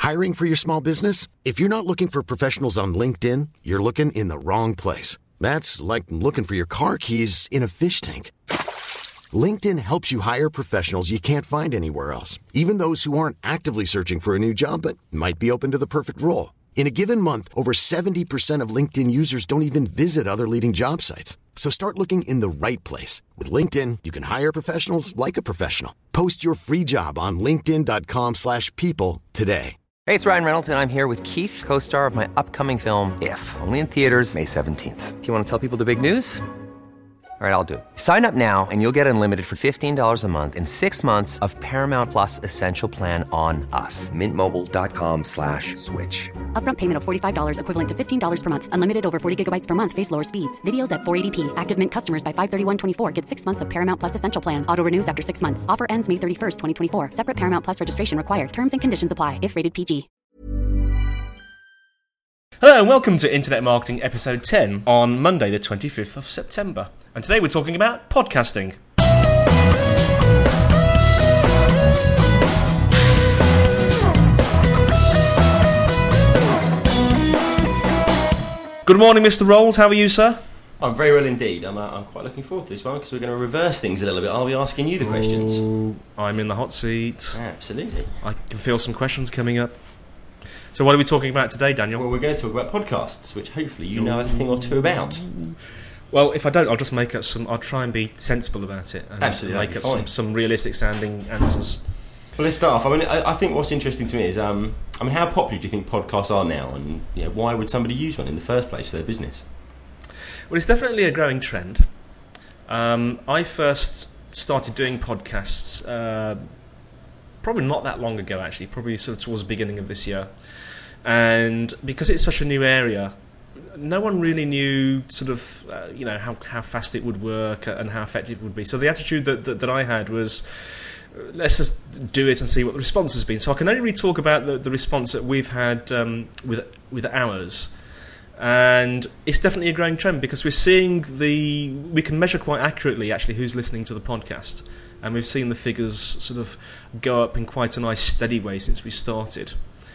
Hiring for your small business? If you're not looking for professionals on LinkedIn, you're looking in the wrong place. That's like looking for your car keys in a fish tank. LinkedIn helps you hire professionals you can't find anywhere else, even those who aren't actively searching for a new job but might be open to the perfect role. In a given month, over 70% of LinkedIn users don't even visit other leading job sites. So start looking in the right place. With LinkedIn, you can hire professionals like a professional. Post your free job on linkedin.com/people today. Hey, it's Ryan Reynolds, and I'm here with Keith, co-star of my upcoming film, If, only in theaters May 17th. Do you want to tell people the big news? All right, I'll do it. Sign up now and you'll get unlimited for $15 a month and 6 months of Paramount Plus Essential Plan on us. MintMobile.com/switch. Upfront payment of $45 equivalent to $15 per month. Unlimited over 40 gigabytes per month. Face lower speeds. Videos at 480p. Active Mint customers by 531.24 get 6 months of Paramount Plus Essential Plan. Auto renews after 6 months. Offer ends May 31st, 2024. Separate Paramount Plus registration required. Terms and conditions apply if rated PG. Hello and welcome to Internet Marketing episode 10 on Monday the 25th of September. And today we're talking about podcasting. Good morning, Mr. Rolls. How are you, sir? I'm very well indeed. I'm quite looking forward to this one because we're going to reverse things a little bit. I'll be asking you the questions. I'm in the hot seat. Absolutely. I can feel some questions coming up. So what are we talking about today, Daniel? Well, we're going to talk about podcasts, which hopefully you know a thing or two about. Well, if I don't, I'll just make up some. I'll try and be sensible about it and Absolutely, make up some realistic sounding answers. Well, let's start off. I think what's interesting to me is, how popular do you think podcasts are now, and why would somebody use one in the first place for their business? Well, it's definitely a growing trend. I first started doing podcasts probably not that long ago, actually, probably sort of towards the beginning of this year. And because it's such a new area, no one really knew sort of how fast it would work and how effective it would be. So the attitude that I had was, let's just do it and see what the response has been. So I can only really talk about the response that we've had with ours. And it's definitely a growing trend because we're seeing we can measure quite accurately actually who's listening to the podcast. And we've seen the figures sort of go up in quite a nice steady way since we started.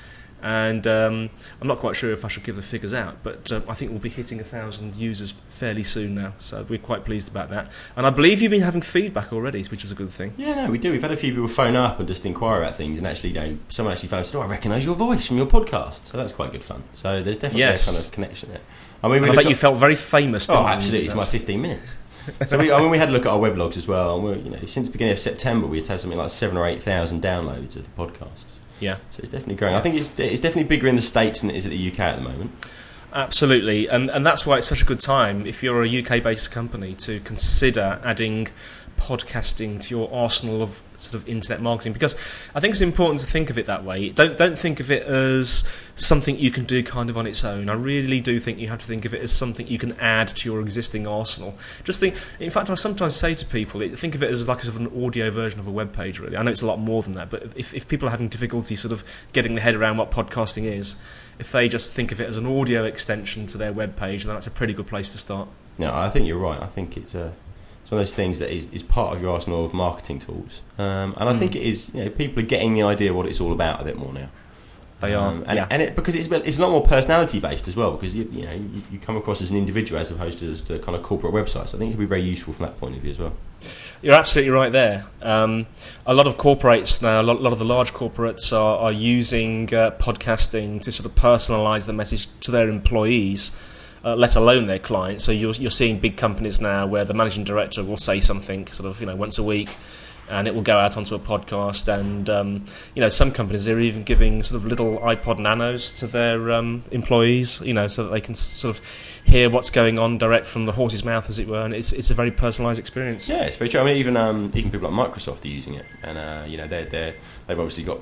And I'm not quite sure if I should give the figures out, but I think we'll be hitting 1,000 users fairly soon now, so we're quite pleased about that. And I believe you've been having feedback already, which is a good thing. Yeah, no, we do. We've had a few people phone up and just inquire about things, and actually, someone actually phoned and said, I recognise your voice from your podcast, so that's quite good fun. So there's definitely a kind of connection there. I bet you felt very famous. Oh, absolutely! It's my 15 minutes. So we had a look at our weblogs as well, and since the beginning of September, we've had something like 7,000 or 8,000 downloads of the podcast. Yeah, so it's definitely growing. I think it's definitely bigger in the States than it is at the UK at the moment. Absolutely, and that's why it's such a good time if you're a UK-based company to consider adding podcasting to your arsenal of sort of internet marketing, because I think it's important to think of it that way. Don't think of it as something you can do kind of on its own. I really do think you have to think of it as something you can add to your existing arsenal. In fact, I sometimes say to people, think of it as like sort of an audio version of a web page, really. I know it's a lot more than that, but if people are having difficulty sort of getting their head around what podcasting is, if they just think of it as an audio extension to their web page, then that's a pretty good place to start. No, I think you're right. I think it's one of those things that is part of your arsenal of marketing tools, and I think it is. People are getting the idea of what it's all about a bit more now. They are, because it's a lot more personality based as well. Because you come across as an individual as opposed to the kind of corporate websites. I think it can be very useful from that point of view as well. You're absolutely right there. A lot of corporates now, a lot of the large corporates are using podcasting to sort of personalise the message to their employees. Let alone their clients. So you're seeing big companies now where the managing director will say something sort of once a week, and it will go out onto a podcast. And some companies are even giving sort of little iPod Nanos to their employees, so that they can sort of hear what's going on direct from the horse's mouth, as it were. And it's a very personalised experience. Yeah, it's very true. I mean, even people like Microsoft are using it, and they've obviously got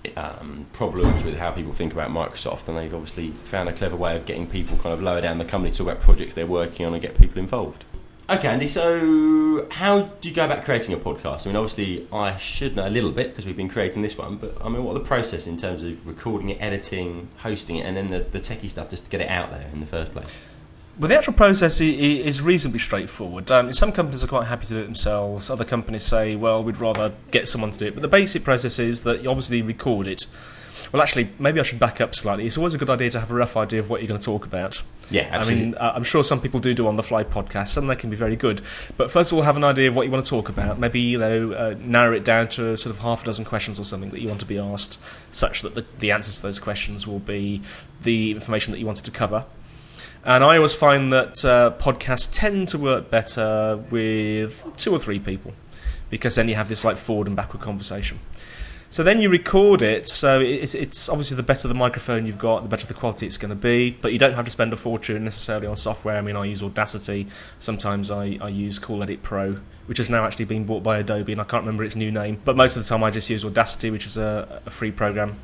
problems with how people think about Microsoft, and they've obviously found a clever way of getting people kind of lower down the company to talk about projects they're working on and get people involved. Okay, Andy, so how do you go about creating a podcast? I mean, obviously I should know a little bit because we've been creating this one, but I mean, what are the process in terms of recording it, editing, hosting it, and then the techie stuff just to get it out there in the first place? Well, the actual process is reasonably straightforward. Some companies are quite happy to do it themselves. Other companies say, well, we'd rather get someone to do it. But the basic process is that you obviously record it. Well, actually, maybe I should back up slightly. It's always a good idea to have a rough idea of what you're going to talk about. Yeah, absolutely. I mean, I'm sure some people do on-the-fly podcasts. Some they can be very good. But first of all, have an idea of what you want to talk about. Maybe, narrow it down to sort of half a dozen questions or something that you want to be asked, such that the answers to those questions will be the information that you wanted to cover. And I always find that podcasts tend to work better with 2 or 3 people, because then you have this like forward and backward conversation. So then you record it, so it's obviously the better the microphone you've got, the better the quality it's going to be, but you don't have to spend a fortune necessarily on software. I mean, I use Audacity, sometimes I use Cool Edit Pro, which has now actually been bought by Adobe, and I can't remember its new name, but most of the time I just use Audacity, which is a free program.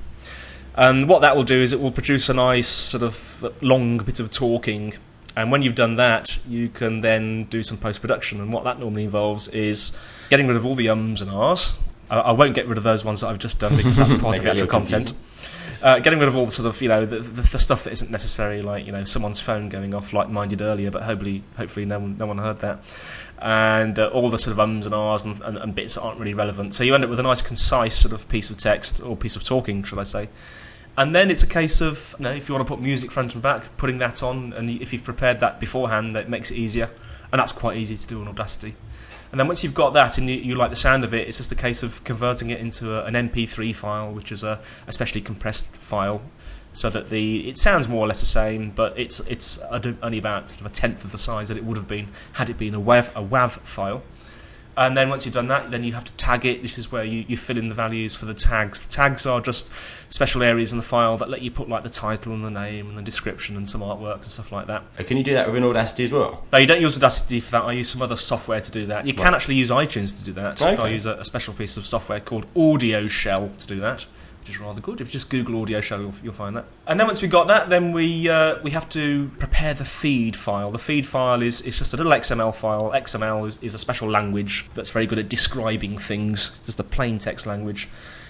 And what that will do is it will produce a nice sort of long bit of talking, and when you've done that, you can then do some post-production, and what that normally involves is getting rid of all the ums and ahs. I won't get rid of those ones that I've just done because that's part of the actual content. Getting rid of all the sort of, the stuff that isn't necessary, like, someone's phone going off like mine did earlier, but hopefully no one heard that. And all the sort of ums and ahs and bits that aren't really relevant. So you end up with a nice concise sort of piece of text, or piece of talking, should I say. And then it's a case of, if you want to put music front and back, putting that on, and if you've prepared that beforehand, that makes it easier. And that's quite easy to do on Audacity. And then once you've got that and you like the sound of it, it's just a case of converting it into an MP3 file, which is a specially compressed file, so that it sounds more or less the same, but it's only about sort of a tenth of the size that it would have been had it been a WAV file. And then once you've done that, then you have to tag it. This is where you fill in the values for the tags. The tags are just special areas in the file that let you put like the title and the name and the description and some artwork and stuff like that. Can you do that within Audacity as well? No, you don't use Audacity for that. I use some other software to do that. You can actually use iTunes to do that. Okay. I use a special piece of software called Audio Shell to do that, which is rather good. If you just Google Audio Shell, you'll find that. And then once we've got that, then we have to prepare the feed file. The feed file is just a little XML file. XML is a special language that's very good at describing things. It's just a plain text language.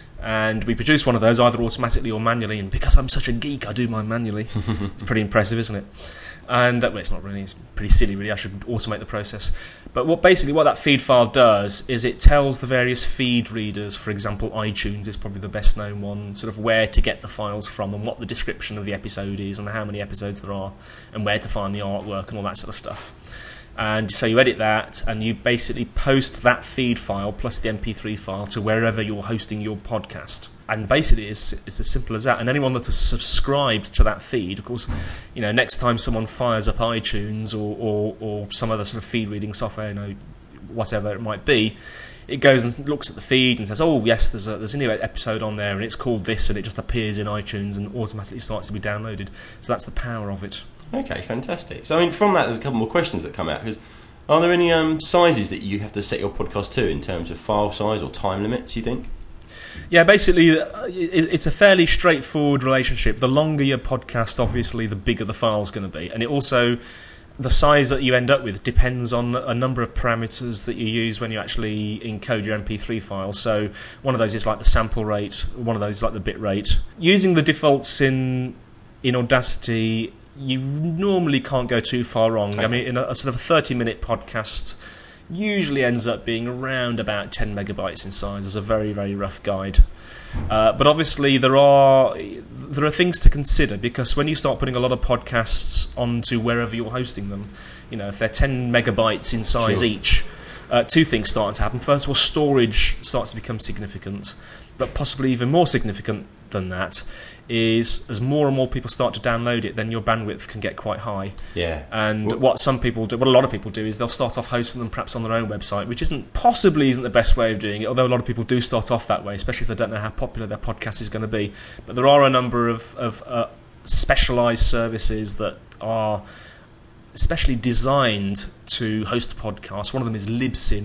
And we produce one of those either automatically or manually. And because I'm such a geek, I do mine manually. It's pretty impressive, isn't it? And well, it's not really. It's pretty silly, really. I should automate the process. But what that feed file does is it tells the various feed readers, for example, iTunes is probably the best known one, sort of where to get the files from and what the description of the episode is and how many episodes there are and where to find the artwork and all that sort of stuff. And so you edit that and you basically post that feed file plus the MP3 file to wherever you're hosting your podcast. And basically it's as simple as that. And anyone that has subscribed to that feed, of course, next time someone fires up iTunes or some other sort of feed reading software, whatever it might be, it goes and looks at the feed and says, oh yes, there's a new episode on there and it's called this, and it just appears in iTunes and automatically starts to be downloaded. So that's the power of it. Okay, fantastic. So I mean, from that, there's a couple more questions that come out. Because are there any sizes that you have to set your podcast to in terms of file size or time limits, you think? Yeah, basically, it's a fairly straightforward relationship. The longer your podcast, obviously, the bigger the file's going to be. And it also, the size that you end up with depends on a number of parameters that you use when you actually encode your MP3 file. So one of those is like the sample rate, one of those is like the bit rate. Using the defaults in Audacity, you normally can't go too far wrong. Okay. I mean, in a sort of a 30-minute podcast usually ends up being around about 10 megabytes in size as a very, very rough guide. But obviously there are things to consider, because when you start putting a lot of podcasts onto wherever you're hosting them, if they're 10 megabytes in size each, 2 things start to happen. First of all, storage starts to become significant, but possibly even more significant than that is as more and more people start to download it, then your bandwidth can get quite high. Yeah. And what a lot of people do is they'll start off hosting them perhaps on their own website, which isn't the best way of doing it, although a lot of people do start off that way, especially if they don't know how popular their podcast is going to be. But there are a number of specialised services that are especially designed to host podcasts. One of them is Libsyn,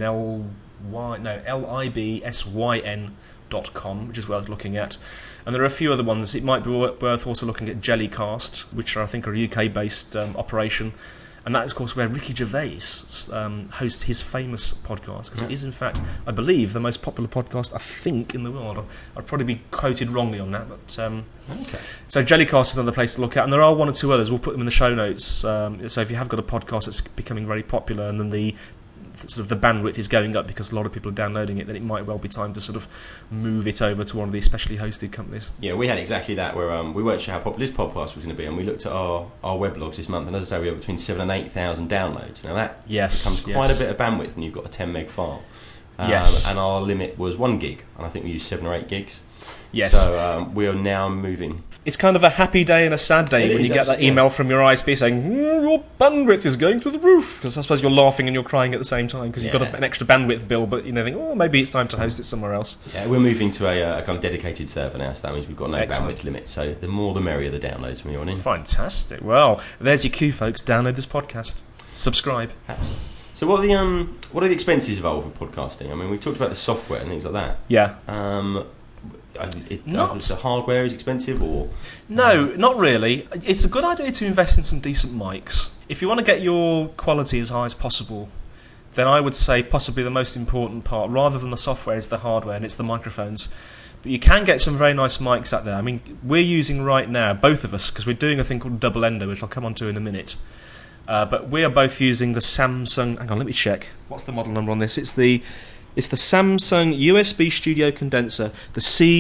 libsyn.com, which is worth looking at. And there are a few other ones. It might be worth also looking at Jellycast, which I think are a UK-based operation. And that is, of course, where Ricky Gervais hosts his famous podcast, because it is, in fact, I believe, the most popular podcast, I think, in the world. I'd probably be quoted wrongly on that. But okay. So Jellycast is another place to look at. And there are 1 or 2 others. We'll put them in the show notes. So if you have got a podcast that's becoming very popular and then the sort of the bandwidth is going up because a lot of people are downloading it, then it might well be time to sort of move it over to one of these specially hosted companies. Yeah, we had exactly that, where we weren't sure how popular this podcast was going to be, and we looked at our weblogs this month, and as I say, we have between 7,000 and 8,000 downloads. Now that becomes quite a bit of bandwidth when you've got a 10 meg file. And our limit was 1 gig, and I think we used 7 or 8 gigs. Yes. So we are now moving. It's kind of a happy day and a sad day when you get that email from your ISP saying, your bandwidth is going through the roof. Because I suppose you're laughing and you're crying at the same time because you've got an extra bandwidth bill, but you think, maybe it's time to host it somewhere else. Yeah, we're moving to a kind of dedicated server now, so that means we've got no bandwidth limit. So the more the merrier the downloads when you're on in. Fantastic. Well, there's your cue, folks. Download this podcast. Subscribe. So what are the expenses involved with podcasting? I mean, we've talked about the software and things like that. Yeah. The hardware is expensive, or no, not really. It's a good idea to invest in some decent mics. If you want to get your quality as high as possible, then I would say possibly the most important part, rather than the software, is the hardware, and it's the microphones. But you can get some very nice mics out there. I mean, we're using right now, both of us, because we're doing a thing called Double Ender, which I'll come on to in a minute. But we are both using the Samsung. Hang on, let me check. What's the model number on this? It's the Samsung USB Studio Condenser, the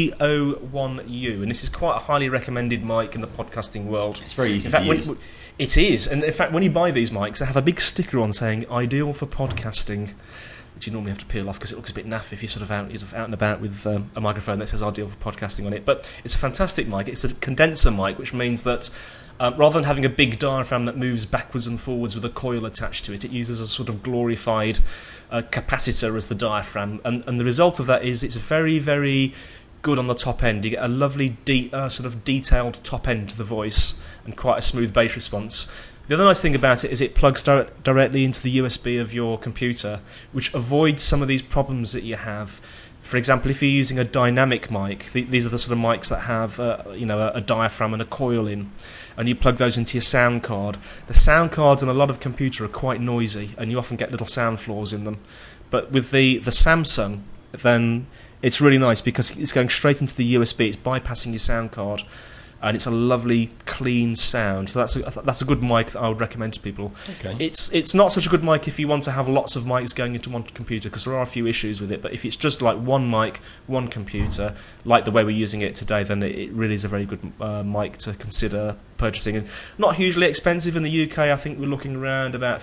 CO1U, and this is quite a highly recommended mic in the podcasting world. It's very easy to use. It is, and in fact, when you buy these mics, they have a big sticker on saying "ideal for podcasting," which you normally have to peel off because it looks a bit naff if you're sort of out and about with a microphone that says "ideal for podcasting" on it. But it's a fantastic mic. It's a condenser mic, which means that rather than having a big diaphragm that moves backwards and forwards with a coil attached to it, it uses a sort of glorified capacitor as the diaphragm, and the result of that is it's very, very good on the top end. You get a lovely sort of detailed top end to the voice and quite a smooth bass response. The other nice thing about it is it plugs directly into the USB of your computer, which avoids some of these problems that you have. For example, if you're using a dynamic mic, these are the sort of mics that have a diaphragm and a coil in, and you plug those into your sound card. The sound cards in a lot of computer are quite noisy, and you often get little sound flaws in them. But with the Samsung, then it's really nice because it's going straight into the USB. It's bypassing your sound card, and it's a lovely, clean sound. So that's a good mic that I would recommend to people. Okay. It's not such a good mic if you want to have lots of mics going into one computer, because there are a few issues with it. But if it's just like one mic, one computer, like the way we're using it today, then it really is a very good mic to consider purchasing. And not hugely expensive in the UK. I think we're looking around about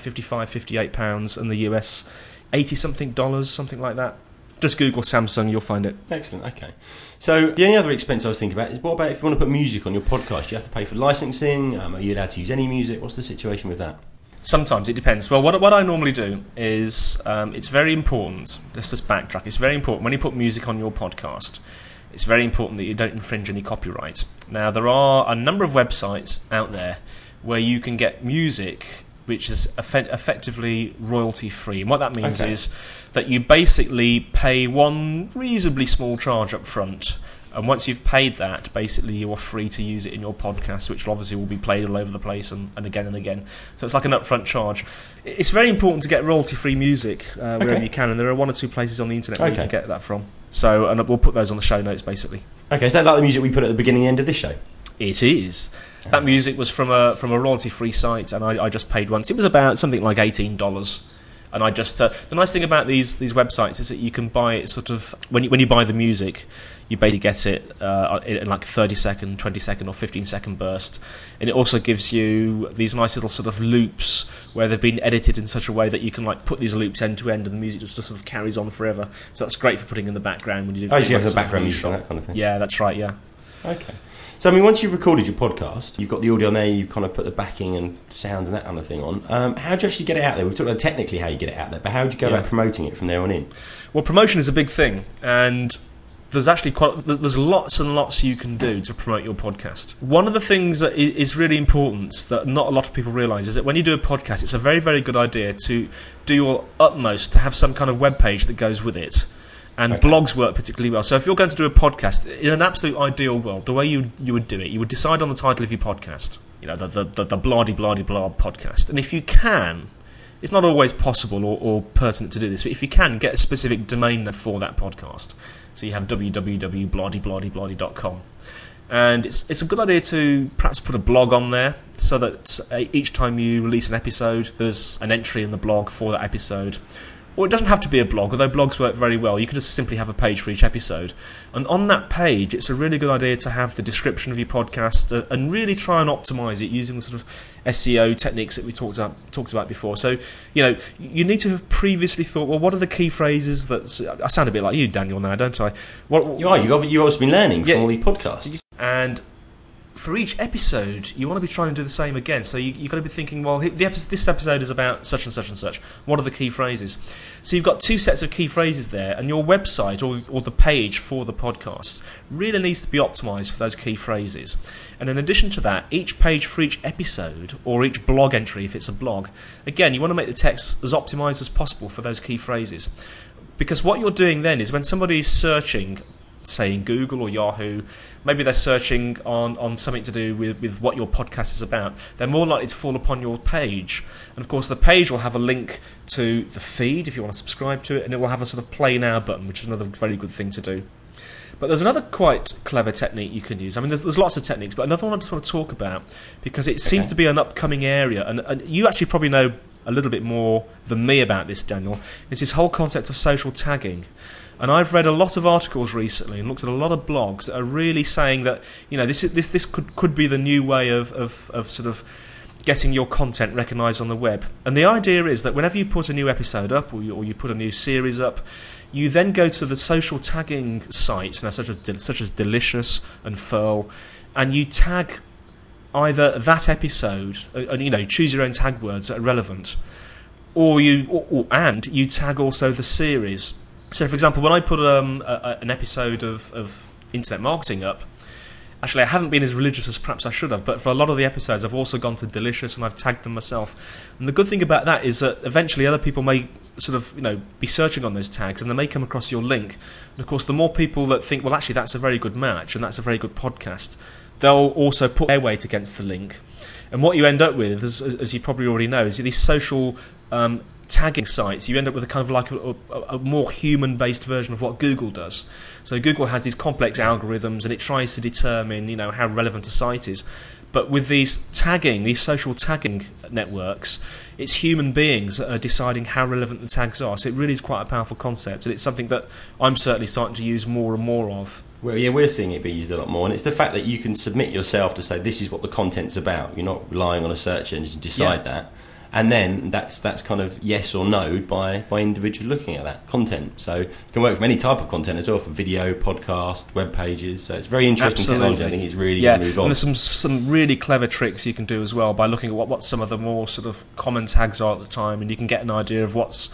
£55-58, and the US $80-something, something like that. Just Google Samsung, you'll find it. Excellent, okay. So the only other expense I was thinking about is, what about if you want to put music on your podcast? Do you have to pay for licensing? Are you allowed to use any music? What's the situation with that? Sometimes, it depends. Well, what I normally do is, it's very important, let's just backtrack, it's very important when you put music on your podcast, it's very important that you don't infringe any copyright. Now, there are a number of websites out there where you can get music which is effectively royalty-free. And what that means is that you basically pay one reasonably small charge up front, and once you've paid that, basically you are free to use it in your podcast, which obviously will be played all over the place and again and again. So it's like an upfront charge. It's very important to get royalty-free music wherever you can, and there are one or two places on the internet where you can get that from. So, and we'll put those on the show notes, basically. Okay, is that like the music we put at the beginning and end of this show? It is. That music was from a royalty-free site, and I just paid once. It was about something like $18. And I just the nice thing about these websites is that you can buy it sort of when you buy the music, you basically get it in like 30-second, 20-second, or 15-second burst, and it also gives you these nice little sort of loops where they've been edited in such a way that you can like put these loops end to end, and the music just sort of carries on forever. So that's great for putting in the background when you do. Oh, so you have the background music and that kind of thing. Yeah, that's right. Yeah. Okay. So, I mean, once you've recorded your podcast, you've got the audio on there, you've kind of put the backing and sounds and that kind of thing on. How do you actually get it out there? We've talked about technically how you get it out there, but how do you go about promoting it from there on in? Well, promotion is a big thing, and there's actually there's lots and lots you can do to promote your podcast. One of the things that is really important that not a lot of people realise is that when you do a podcast, it's a very, very good idea to do your utmost to have some kind of web page that goes with it. And blogs work particularly well. So if you're going to do a podcast, in an absolute ideal world, the way you would do it, you would decide on the title of your podcast. You know, the blah-de-blah-de-blah podcast. And if you can, it's not always possible or pertinent to do this, but if you can, get a specific domain name for that podcast. So you have www.blah-de-blah-de-blah-de.com. And it's a good idea to perhaps put a blog on there so that each time you release an episode, there's an entry in the blog for that episode, Or it doesn't have to be a blog, although blogs work very well. You could just simply have a page for each episode. And on that page, it's a really good idea to have the description of your podcast and really try and optimise it using the sort of SEO techniques that we talked about before. So, you need to have previously thought, well, what are the key phrases that... I sound a bit like you, Daniel, now, don't I? You've obviously been learning from all these podcasts. And for each episode, you want to be trying to do the same again. So you've got to be thinking, well, this episode is about such and such and such. What are the key phrases? So you've got two sets of key phrases there, and your website or the page for the podcast really needs to be optimised for those key phrases. And in addition to that, each page for each episode, or each blog entry if it's a blog, again, you want to make the text as optimised as possible for those key phrases. Because what you're doing then is when somebody is searching, say in Google or Yahoo, maybe they're searching on something to do with what your podcast is about, they're more likely to fall upon your page. And of course the page will have a link to the feed if you want to subscribe to it, and it will have a sort of play now button, which is another very good thing to do. But there's another quite clever technique you can use. I mean, there's lots of techniques, but another one I just want to talk about, because it seems to be an upcoming area, and you actually probably know a little bit more than me about this, Daniel. It's this whole concept of social tagging. And I've read a lot of articles recently and looked at a lot of blogs that are really saying that, this could be the new way of sort of getting your content recognised on the web. And the idea is that whenever you put a new episode up or you put a new series up, you then go to the social tagging sites, now such as Delicious and Furl, and you tag either that episode, and choose your own tag words that are relevant, or you tag also the series. So, for example, when I put an episode of Internet Marketing up, actually I haven't been as religious as perhaps I should have, but for a lot of the episodes I've also gone to Delicious and I've tagged them myself. And the good thing about that is that eventually other people may sort of be searching on those tags, and they may come across your link. And of course, the more people that think, well, actually that's a very good match and that's a very good podcast, they'll also put their weight against the link. And what you end up with, as you probably already know, is these social tagging sites. You end up with a kind of like a more human-based version of what Google does. So Google has these complex algorithms, and it tries to determine, how relevant a site is. But with these social tagging networks, it's human beings that are deciding how relevant the tags are. So it really is quite a powerful concept, and it's something that I'm certainly starting to use more and more of. Well, yeah, we're seeing it be used a lot more, and it's the fact that you can submit yourself to say this is what the content's about. You're not relying on a search engine to decide that. And then that's kind of yes or no by individuals looking at that content. So it can work for any type of content as well, for video, podcast, web pages. So it's very interesting technology. I think it's really going to move on. And there's some really clever tricks you can do as well by looking at what some of the more sort of common tags are at the time, and you can get an idea of what's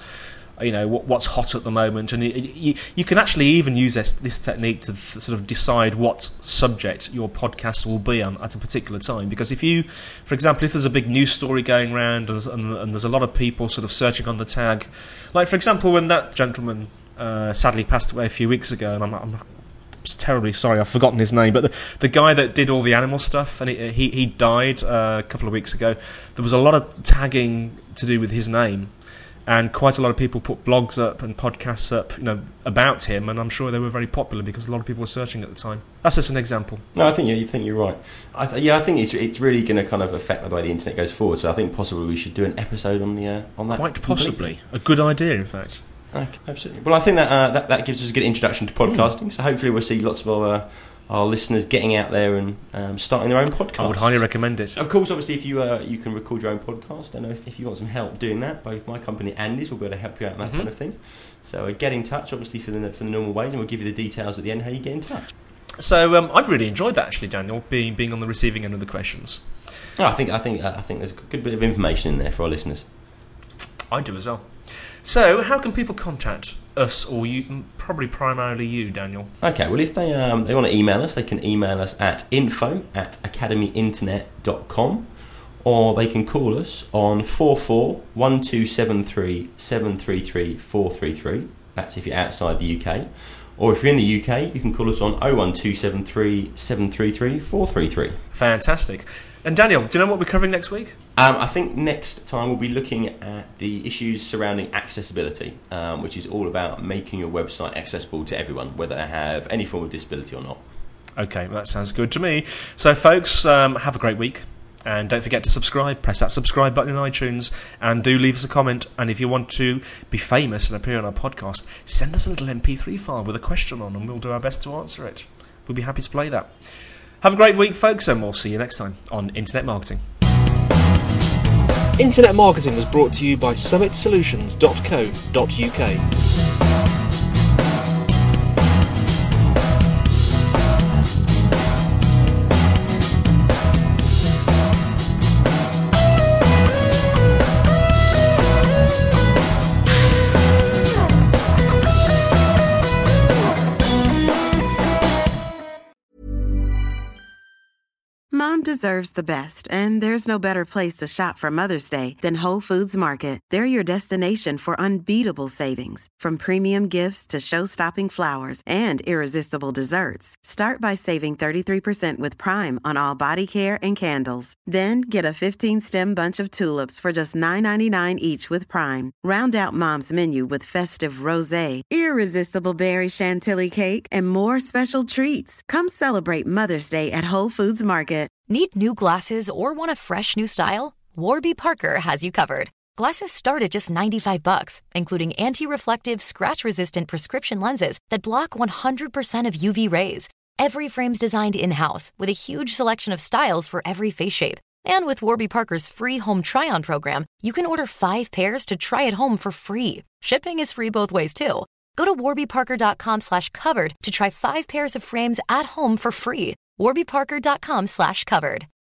hot at the moment, and you can actually even use this technique to sort of decide what subject your podcast will be on at a particular time. Because for example, if there's a big news story going around and there's a lot of people sort of searching on the tag, like for example when that gentleman sadly passed away a few weeks ago, and I'm terribly sorry, I've forgotten his name, but the guy that did all the animal stuff, and he died a couple of weeks ago. There was a lot of tagging to do with his name. And quite a lot of people put blogs up and podcasts up, about him, and I'm sure they were very popular because a lot of people were searching at the time. That's just an example. No, I think you're right. I think it's really going to kind of affect the way the internet goes forward. So I think possibly we should do an episode on that. Quite possibly, a good idea, in fact. Okay, absolutely. Well, I think that gives us a good introduction to podcasting. So hopefully we'll see lots of our listeners getting out there and starting their own podcast. I would highly recommend it. Of course, obviously, if you can record your own podcast, I know if you want some help doing that, both my company and Andy's will be able to help you out in that kind of thing. So get in touch, obviously, for the normal ways, and we'll give you the details at the end how you get in touch. So I've really enjoyed that, actually, Daniel, being on the receiving end of the questions. Oh, I think there's a good bit of information in there for our listeners. I do as well. So, how can people contact us, or you, probably primarily you, Daniel? Okay, well, if they want to email us, they can email us at info@academyinternet.com, or they can call us on 441273 733 433. That's if you're outside the UK. Or if you're in the UK, you can call us on 01273 733 433. Fantastic. And Daniel, do you know what we're covering next week? I think next time we'll be looking at the issues surrounding accessibility, which is all about making your website accessible to everyone, whether they have any form of disability or not. Okay, well, that sounds good to me. So, folks, have a great week, And don't forget to subscribe. Press that subscribe button in iTunes, and do leave us a comment. And if you want to be famous and appear on our podcast, send us a little MP3 file with a question on, and we'll do our best to answer it. We'll be happy to play that. Have a great week, folks, and we'll see you next time on Internet Marketing. Internet Marketing was brought to you by summitsolutions.co.uk. Mom deserves the best, and there's no better place to shop for Mother's Day than Whole Foods Market. They're your destination for unbeatable savings, from premium gifts to show-stopping flowers and irresistible desserts. Start by saving 33% with Prime on all body care and candles. Then get a 15-stem bunch of tulips for just $9.99 each with Prime. Round out Mom's menu with festive rosé, irresistible berry chantilly cake, and more special treats. Come celebrate Mother's Day at Whole Foods Market. Need new glasses or want a fresh new style? Warby Parker has you covered. Glasses start at just $95, including anti-reflective, scratch-resistant prescription lenses that block 100% of UV rays. Every frame's designed in-house with a huge selection of styles for every face shape. And with Warby Parker's free home try-on program, you can order 5 pairs to try at home for free. Shipping is free both ways, too. Go to warbyparker.com/covered to try 5 pairs of frames at home for free. warbyparker.com/covered.